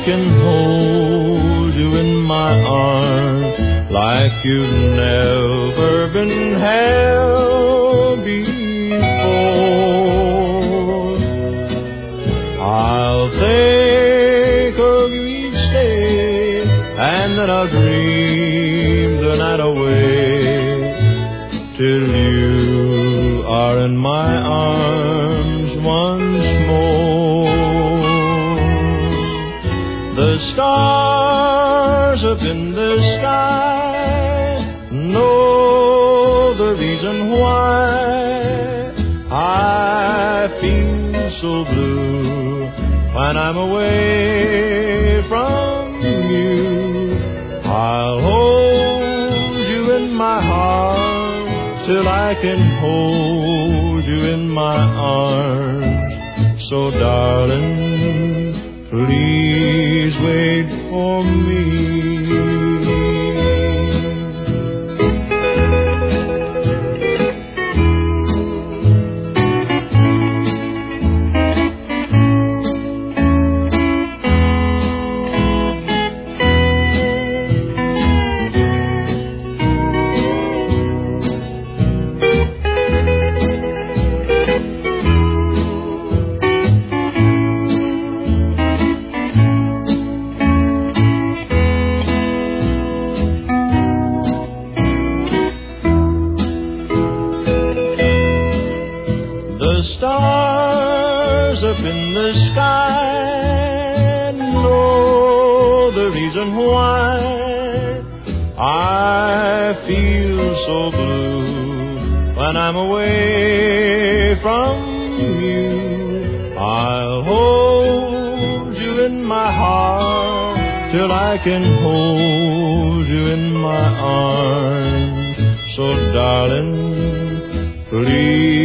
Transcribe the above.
can hold you in my arms like you've never been held before. I'll think of you each day, and then I'll dream the night away till you are in my arms once more. The stars up in the sky know the reason why I feel so blue when I'm away from you. I'll hold you in my heart till I can hold you in my arms. So darling, please wait for me. The stars up in the sky know the reason why I feel so blue when I'm away from you. I'll hold you in my heart till I can hold you in my arms. So darling, please